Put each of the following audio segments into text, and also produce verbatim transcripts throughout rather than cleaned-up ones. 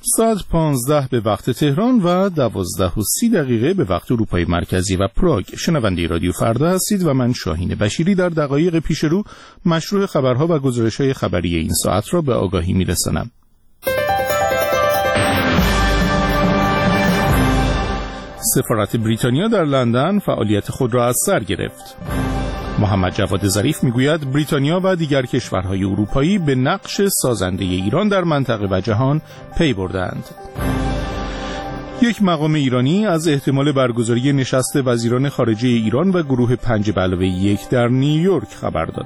ساعت پانزده به وقت تهران و دوازده و سی دقیقه به وقت اروپای مرکزی و پراگ. شنونده رادیو فردا هستید و من شاهین بشیری در دقایق پیش رو مشروع خبرها و گزارش‌های خبری این ساعت را به آگاهی می‌رسانم. سفارت بریتانیا در لندن فعالیت خود را از سر گرفت. محمد جواد ظریف میگوید بریتانیا و دیگر کشورهای اروپایی به نقش سازنده ایران در منطقه و جهان پی بردند. یک مقام ایرانی از احتمال برگزاری نشست وزیران خارجه ایران و گروه پنج به علاوه یک در نیویورک خبر داد.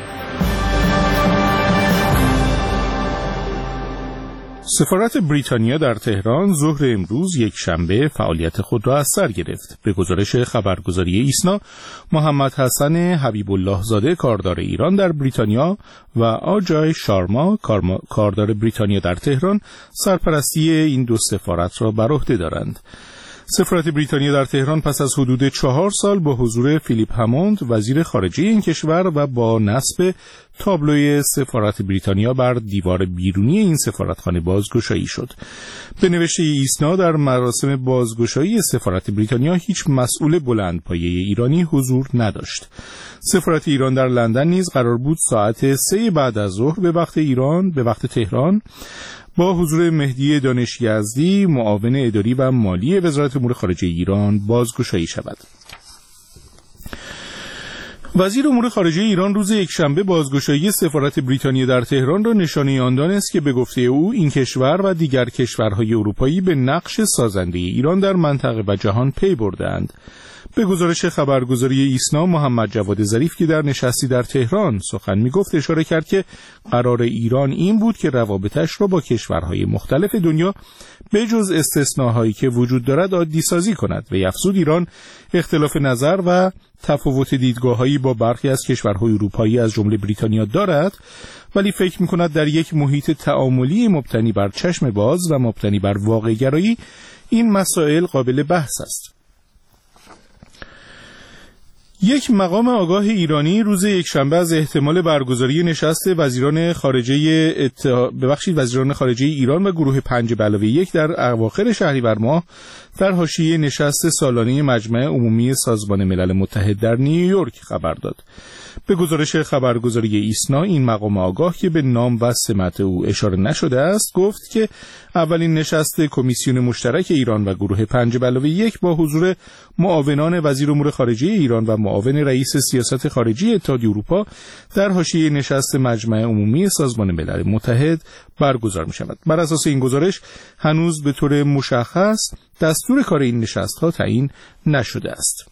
سفارت بریتانیا در تهران ظهر امروز یک شنبه فعالیت خود را از سر گرفت. به گزارش خبرگزاری ایسنا، محمد حسن حبیب الله زاده کاردار ایران در بریتانیا و آجای شارما کاردار بریتانیا در تهران سرپرستی این دو سفارت را بر عهده دارند. سفارت بریتانیا در تهران پس از حدود چهار سال با حضور فیلیپ هموند وزیر خارجه این کشور و با نصب تابلوی سفارت بریتانیا بر دیوار بیرونی این سفارتخانه بازگشایی شد. به نوشته ایسنا در مراسم بازگشایی سفارت بریتانیا هیچ مسئول بلندپایه ایرانی حضور نداشت. سفارت ایران در لندن نیز قرار بود ساعت سه بعد از ظهر به وقت ایران به وقت تهران با حضور مهدی دانش یزدی معاون اداری و مالی وزارت امور خارجه ایران بازگشایی شود. وزیر امور خارجه ایران روز یکشنبه بازگشایی سفارت بریتانیا در تهران را نشانه آن دانست که به گفته او این کشور و دیگر کشورهای اروپایی به نقش سازنده ایران در منطقه و جهان پی برده‌اند. به گزارش خبرگزاری ایسنا، محمد جواد ظریف که در نشستی در تهران سخن می‌گفت اشاره کرد که قرار ایران این بود که روابطش را با کشورهای مختلف دنیا به جز استثناهایی که وجود دارد عادی سازی کند و افزود ایران اختلاف نظر و تفاوت دیدگاه‌هایی با برخی از کشورهای اروپایی از جمله بریتانیا دارد، ولی فکر می‌کند در یک محیط تعاملی مبتنی بر چشم باز و مبتنی بر واقع‌گرایی این مسائل قابل بحث است. یک مقام آگاه ایرانی روز یکشنبه از احتمال برگزاری نشست وزیران خارجه اتحاد ببخشید وزیران خارجه ایران و گروه پنج به علاوه یک در اواخر شهریور ماه در حاشیه نشست سالانه مجمع عمومی سازمان ملل متحد در نیویورک خبر داد. به گزارش خبرگزاری ایسنا، این مقام آگاه که به نام و سمت او اشاره نشده است گفت که اولین نشست کمیسیون مشترک ایران و گروه پنج به علاوه یک با حضور معاونان وزیر امور خارجه ایران و معاون رئیس سیاست خارجی اتحادیه اروپا در حاشیه نشست مجمع عمومی سازمان ملل متحد برگزار می شود. بر اساس این گزارش هنوز به طور مشخص دستور کار این نشست‌ها تعیین نشده است.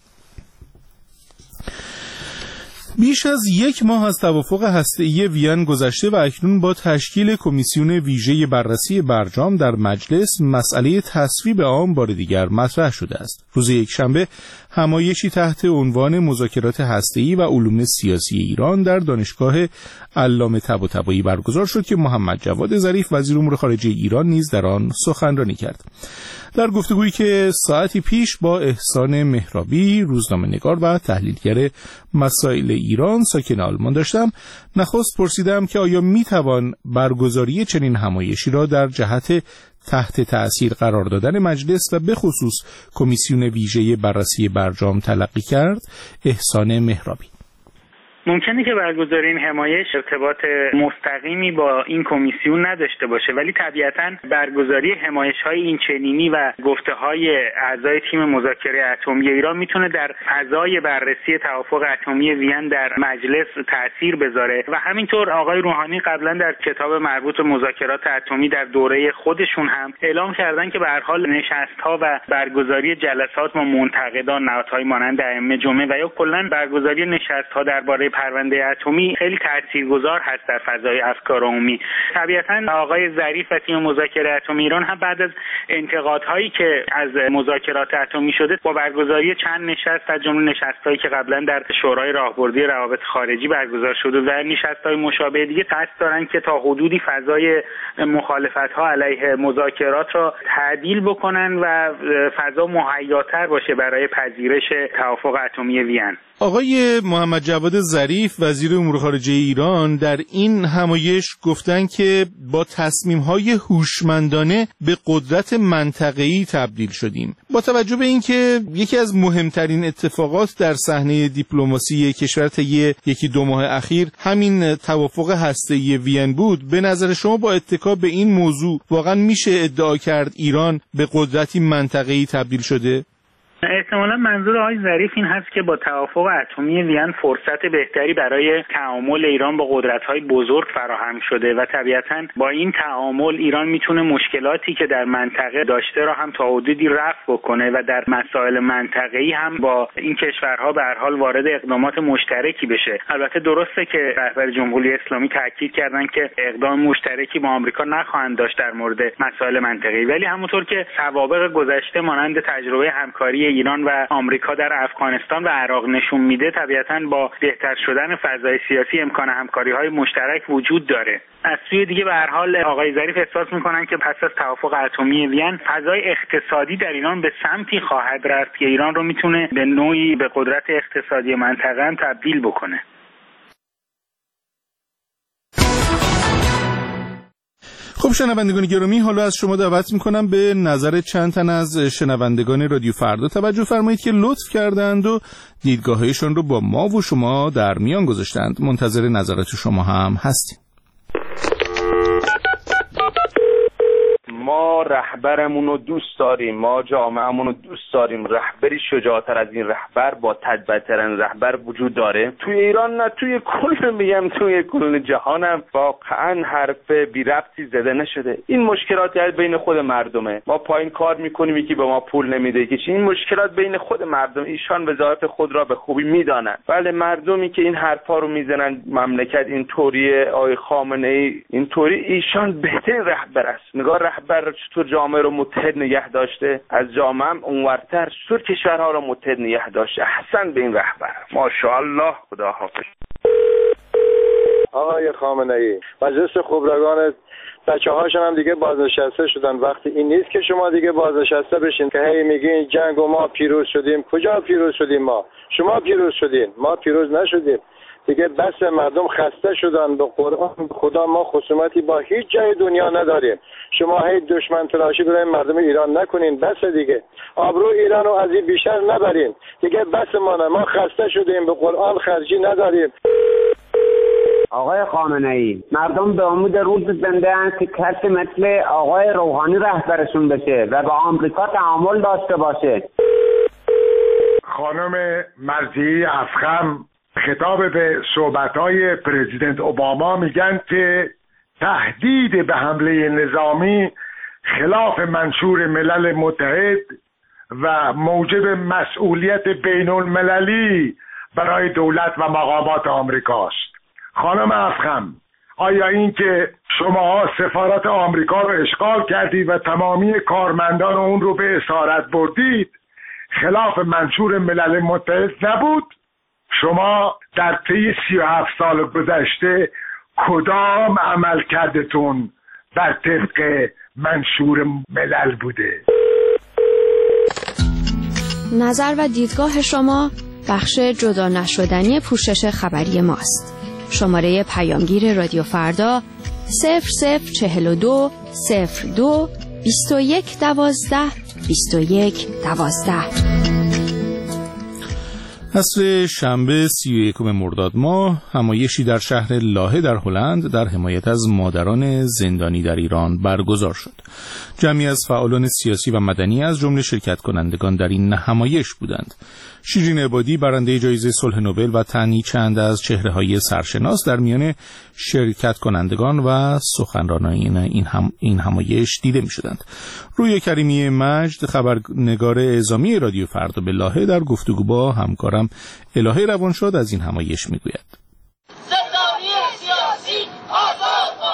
بیش از یک ماه از توافق هسته‌ای وین گذشته و اکنون با تشکیل کمیسیون ویژه بررسی برجام در مجلس مسئله تصویب آن بار دیگر مطرح شده است. روز یکشنبه همایشی تحت عنوان مذاکرات هسته‌ای و علوم سیاسی ایران در دانشگاه علامه طباطبایی برگزار شد که محمد جواد ظریف وزیر امور خارجه ایران نیز در آن سخنرانی کرد. در گفتگویی که ساعتی پیش با احسان مهرابی روزنامه‌نگار و تحلیلگر مسائل ایران ساکن آلمان داشتم، نخست پرسیدم که آیا میتوان برگزاری چنین همایشی را در جهت تحت تأثیر قرار دادن مجلس و به خصوص کمیسیون ویژه بررسی برجام تلقی کرد. احسان مهرابی: ممکنه که برگزاری این همایش ارتباط مستقیمی با این کمیسیون نداشته باشه، ولی طبیعتاً برگزاری همایش‌های این چنینی و گفته‌های اعضای تیم مذاکره اتمی ایران میتونه در فضای بررسی توافق اتمی وین در مجلس تأثیر بذاره و همینطور آقای روحانی قبلا در کتاب مربوط به مذاکرات اتمی در دوره خودشون هم اعلام کردن که به هر حال نشست‌ها و برگزاری جلسات با منتقدان، نهادهای مانند ائمه جمعه و یا کلاً برگزاری نشست‌ها درباره پرونده اتمی خیلی تاثیرگذار هست در فضای افکار عمومی. طبیعتاً آقای ظریف و تیم مذاکره اتمی ایران هم بعد از انتقادهایی که از مذاکرات اتمی شده با برگزاری چند نشست از جمله نشست‌هایی که قبلا در شورای راهبردی روابط خارجی برگزار شده و نشست‌های مشابه دیگه قصد دارن که تا حدودی فضای مخالفت‌ها علیه مذاکرات را تعدیل بکنن و فضا مهیاتر باشه برای پذیرش توافق اتمی وین. آقای محمد جواد ظریف ظریف وزیر امور خارجه ایران در این همایش گفتن که با تصمیم‌های هوشمندانه به قدرت منطقه‌ای تبدیل شدیم. با توجه به اینکه یکی از مهمترین اتفاقات در صحنه دیپلماسی کشور طی یکی دو ماه اخیر همین توافق هسته‌ای وین بود، به نظر شما با اتکا به این موضوع واقعا میشه ادعا کرد ایران به قدرتی منطقه‌ای تبدیل شده؟ احتمالا منظور آقای ظریف این هست که با توافق اتمی وین فرصت بهتری برای تعامل ایران با قدرت‌های بزرگ فراهم شده و طبیعتاً با این تعامل ایران میتونه مشکلاتی که در منطقه داشته را هم تا حدودی رفع بکنه و در مسائل منطقه‌ای هم با این کشورها به هر حال وارد اقدامات مشترکی بشه. البته درسته که رهبر جمهوری اسلامی تاکید کردن که اقدام مشترکی با آمریکا نخواهند داشت در مورد مسائل منطقه‌ای، ولی همونطور که سوابق گذشته مانند تجربه همکاری ایران و آمریکا در افغانستان و عراق نشون میده، طبیعتاً با بهتر شدن فضای سیاسی امکان همکاری‌های مشترک وجود داره. از سوی دیگه به هر حال آقای ظریف احساس میکنن که پس از توافق اتمی وین فضای اقتصادی در ایران به سمتی خواهد رفت که ایران رو میتونه به نوعی به قدرت اقتصادی منطقه هم تبدیل بکنه. خب شنوندگان گرامی، حالا از شما دعوت میکنم به نظر چند تن از شنوندگان رادیو فردا توجه فرمایید که لطف کردند و دیدگاهشون رو با ما و شما در میان گذاشتند. منتظر نظرات شما هم هستیم. ما رهبرمون رو دوست داریم، ما جامعهمون رو دوست داریم. رهبری شجاعتر از این رهبر با تجربه‌ترین رهبر وجود داره توی ایران، نه توی کل میگم توی کل جهانم واقعا حرف بی ربطی زده نشده. این مشکلات بین خود مردمه. ما پایین کار میکنیم، یکی به ما پول نمیده، که این مشکلات بین خود مردم. ایشان وظایف خود را به خوبی میدانن. بله، مردمی که این حرفا رو میزنن مملکت اینطوریه، آقای خامنه‌ای اینطوری، ایشان بهترین رهبر است. نگاه رهبر چطور جامعه رو متحد نگه داشته، از جامعه هم اونورتر چطور کشورها رو متحد نگه داشته. احسن به این رهبر، ماشاءالله. خدا حافظ. آقای خامنه‌ای، مجلس خبرگان بچه هاشون هم دیگه بازنشسته شدن. وقتی این نیست که شما دیگه بازنشسته بشین که هی میگین جنگ و ما پیروز شدیم. کجا پیروز شدیم؟ ما شما پیروز شدین، ما پیروز نشدیم. دیگه بس، مردم خسته شدن. به قرآن خدا ما خصومتی با هیچ جای دنیا نداریم. شما هی دشمن تراشی برای مردم ایران نکنین. بس دیگه، آبرو ایران رو از این بیشتر نبرین دیگه. بس ما ما خسته شدیم، به قرآن خرجی نداریم. آقای خامنه‌ای، مردم به امید روز زنده هستند که کسی مثل آقای روحانی رهبرشون بشه و با آمریکا تعامل داشته باشه. خانم مرضی افخم خطاب به صحبت‌های پرزیدنت اوباما میگن که تهدید به حمله نظامی خلاف منشور ملل متحد و موجب مسئولیت بین المللی برای دولت و مقامات آمریکاست. خانم افخم، آیا این که شماها سفارت آمریکا رو اشغال کردید و تمامی کارمندان اون رو به اسارت بردید خلاف منشور ملل متحد نبود؟ شما در طی سی و هفت سال گذشته کدام عمل کردتون بر طبق منشور ملل بوده؟ نظر و دیدگاه شما بخش جدا نشدنی پوشش خبری ماست. شماره پیامگیر رادیو فردا صفر صفر چهل و دو صفر دو بیست و یک دوازده بیست و یک دوازده. عصر شنبه سی و یکم مرداد ماه همایشی در شهر لاهه در هلند در حمایت از مادران زندانی در ایران برگزار شد. جمعی از فعالان سیاسی و مدنی از جمله شرکت کنندگان در این همایش بودند. شیرین عبادی برنده جایزه صلح نوبل و تنی چند از چهره‌های سرشناس در میان شرکت کنندگان و سخنرانان این هم این همایش دیده می‌شدند. روی کریمی مجد خبرنگار اعزامی رادیو فردا به لاهه در گفتگو با همکارم الهه روانشاد از این همایش میگوید. زندانی سیاسی آزاد باید.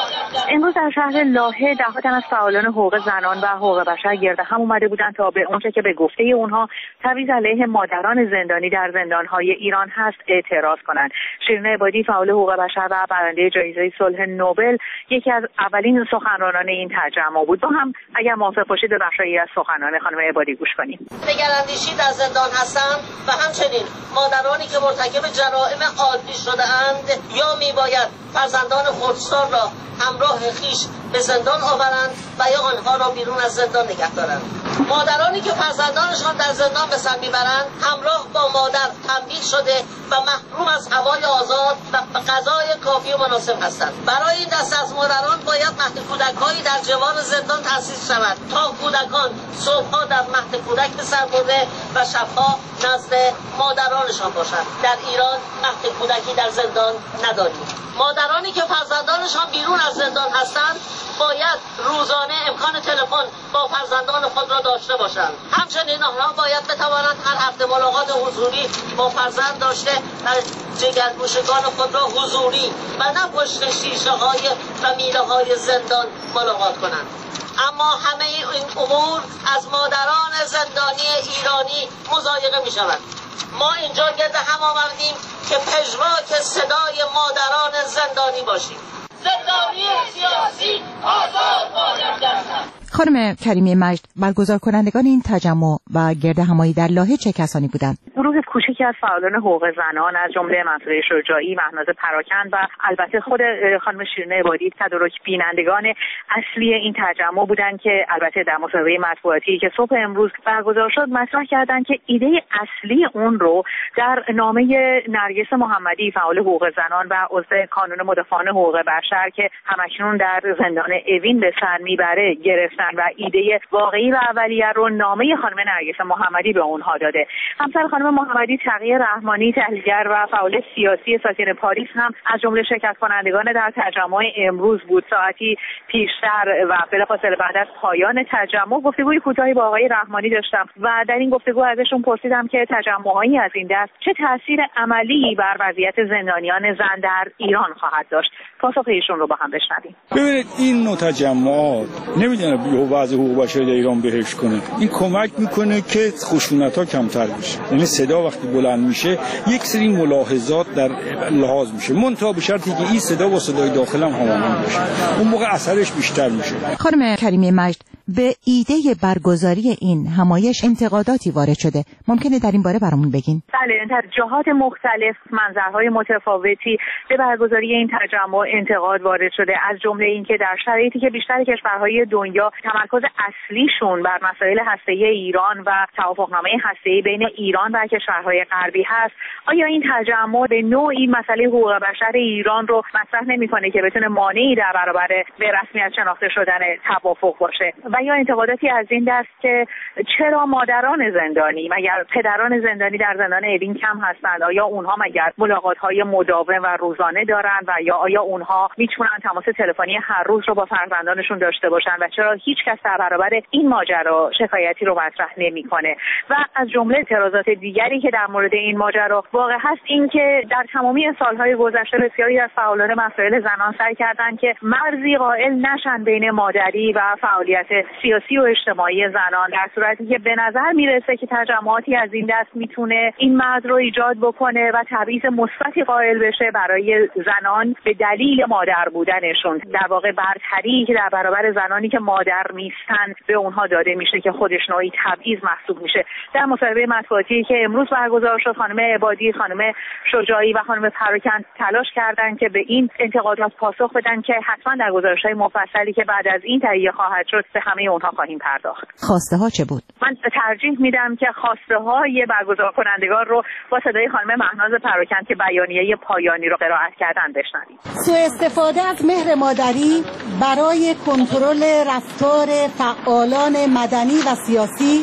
امروز در شهر لاهه دهها تن از فعالان حقوق زنان و حقوق بشر گرد هم اومده بودند تا به اونچه که به گفته اونها تبعیض علیه مادران زندانی در زندان‌های ایران هست اعتراض کنند. شیرین عبادی فعال حقوق بشر و برنده جایزه صلح نوبل یکی از اولین سخنرانان این تجمع بود. با هم اگر موافق باشید به بخشی از سخنان خانم عبادی گوش کنیم. نگراندیشی در زندان هستند و همچنین مادرانی که مرتکب جرائم عادی شده‌اند یا میباید فرزندان خردسال را همراه خیش به زندان آورند و یا آنها را بیرون از زندان نگه دارند. مادرانی که فرزندانشان در زندان به سر میبرند همراه با مادر تنبیه شده و محروم از هوای آزاد و غذای کافی و مناسب هستند. برای این دسته از مادران باید مهد کودک‌هایی در جوار زندان تأسیس شود تا کودکان صبح‌ها در مهد کودک به سر برده و شب‌ها نزد مادرانشان باشند. در ایران مهد کودکی در زندان نداریم. مادرانی که فرزندانشان بیرون از زندان هستند باید روزانه امکان تلفن با فرزندان خود را داشته باشند. همچنین آنها باید بتوانند هر هفته ملاقات حضوری با فرزند داشته و جگرگوشگان خود را حضوری و نه پشت شیشه های و میله های زندان ملاقات کنند. اما همه این امور از مادران زندانی ایرانی مضایقه می شود. ما اینجا گرد هم آمدیم که پژواک صدای مادران زندانی باشیم. زندانی سیاسی آزاد باید گردد. خانم کریمی مجد، برگزار کنندگان این تجمع و گرد همایی در لاهه چه کسانی بودند؟ گروه کوچکی از فعالان حقوق زنان از جمله منصوره شجاعی، مهناز پراکند و البته خود خانم شیرین عبادی تدارک بینندگان اصلی این تجمع بودند که البته در مصاحبه مطبوعاتی که صبح امروز برگزار شد مطرح کردند که ایده اصلی اون رو در نامه نرگس محمدی فعال حقوق زنان و عضو کانون مدافعان حقوق بشر که همکنون در زندان اوین به سر میبره گرفتن و ایده واقعی و اولیه رو نامه خانم نرگس محمدی به اونها داده. همسر خانم محمدی تقی رحمانی تحلیلگر و فعال سیاسی ساکن پاریس هم از جمله شرکت کنندگان در تجمع امروز بود. ساعتی پیشتر و بلافاصله بعد از پایان تجمع گفتگوی کوتاهی با آقای رحمانی داشتم و در این گفتگو ازشون پرسیدم که تجمع‌هایی از این دست چه تاثیر عملی بر وضعیت زندانیان زن در ایران خواهد داشت. پاسخ ایشون رو با هم بشنویم. ببینید این نوع تجمعات نمیدونه وضع حقوق بشر در ایران بهش کنه. این کمک میکنه که خشونت‌ها کمتر بشه. یعنی صدا وقتی بلند میشه یک سری ملاحظات در لحاظ میشه. منتها به شرطی که این صدا با صدای داخل هم هماهنگ بشه. اون موقع اثرش بیشتر میشه. خانم کریمی مجد، به ایده برگزاری این همایش انتقاداتی وارد شده. ممکنه در این باره برامون بگین؟ بله، در جهات مختلف منظرهای متفاوتی به برگزاری این تجمع انتقاد وارد شده، از جمله اینکه در شرایطی که بیشتر کشورهای دنیا تمرکز اصلیشون بر مسائل هسته‌ای ایران و توافقنامه هسته‌ای بین ایران و کشورهای غربی هست، آیا این تجمع به نوعی مسئله حقوق بشر ایران رو مطرح نمی‌کنه که بتونه مانعی در برابر به رسمیت شناخته شدن توافق باشه؟ و یا انتقاداتی از این دست که چرا مادران زندانی مگر پدران زندانی در زندان اوین کم هستند؟ آیا اونها مگر ملاقات‌های مداوم و روزانه دارند و یا آیا اونها میتونن تماس تلفنی هر روز رو با فرزندانشون داشته باشن و چرا هیچ کس در برابر این ماجرا شکایتی رو مطرح نمی‌کنه؟ و از جمله اعتراضات دیگری که در مورد این ماجرا واقع هست این که در تمامی سالهای گذشته بسیاری از فعالان مسائل زنان سعی کردند که مرزی قائل نشن بین مادری و فعالیت سیاسی و اجتماعی زنان، در صورتی که به نظر میرسه که تجمعاتی از این دست میتونه این مرز رو ایجاد بکنه و تبعیض مثبتی قائل بشه برای زنان به دلیل مادر بودنشون. در واقع برتری که در برابر زنانی که مادر نیستن به اونها داده میشه که خودش نوعی تبعیض محسوب میشه. در مصاحبه مطبوعاتی که امروز برگزار شد، خانم عبادی، خانم شجاعی و خانم پراکند تلاش کردند که به این انتقادات پاسخ بدن که حتما در گزارش‌های مفصلی که بعد از این تهیه خواهد شد به همه اونها خواهیم پرداخت. خواسته ها چه بود؟ من ترجیح میدم که خواسته های برگزار کنندگان رو با صدای خانم مهناز پراکند که بیانیه پایانی رو قرائت کردن بشنویم. سوء استفاده از مهر مادری برای کنترل رفتار فعالان مدنی و سیاسی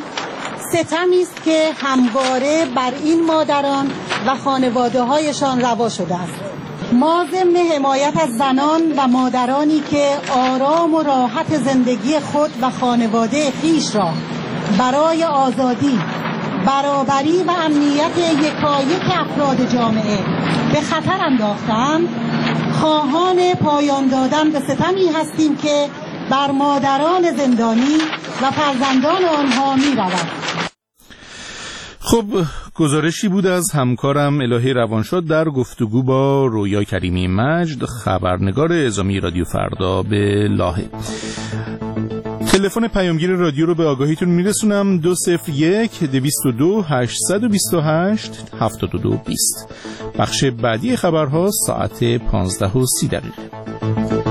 ستمی است که همواره بر این مادران و خانواده‌هایشان روا شده است. ما ضمن حمایت از زنان و مادرانی که آرام و راحت زندگی خود و خانواده خویش را برای آزادی، برابری و امنیت یکایک افراد جامعه به خطر انداختند، خواهان پایان دادن به ستمی هستیم که بر مادران زندانی و فرزندان آنها می رود. خب گزارشی بود از همکارم الهی روانشاد در گفتگو با رویا کریمی مجد، خبرنگار اعزامی رادیو فردا به لاهه. تلفن پیامگیر رادیو رو به آگاهیتون میرسونم: دو صفر یک دویست و دو هشتصد و بیست و هشت هفتاد و دو بیست. بخش بعدی خبرها ساعت پانزده و سی دقیقه.